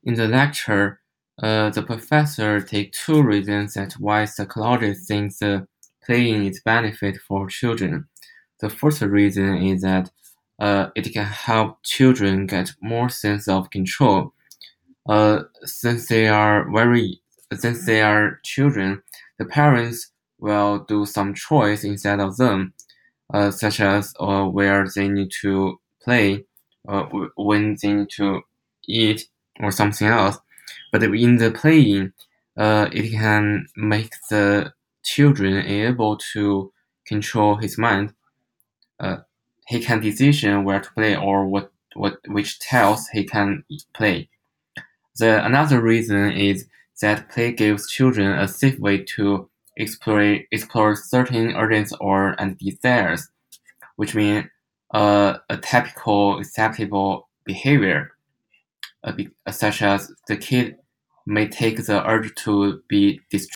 In the lecture, the professor takes two reasons that why psychologists think playing is benefit for children. The first reason is that it can help children get more sense of control. Since they are children, the parents will do some choice instead of them, such as where they need to play, when they need to eat, or something else. But in the playing, it can make the children able to control his mind. Uh, he can decision where to play or which tiles he can play. Another reason is that play gives children a safe way to explore certain urges and desires, which mean a typical acceptable behavior, such as the kid may take the urge to be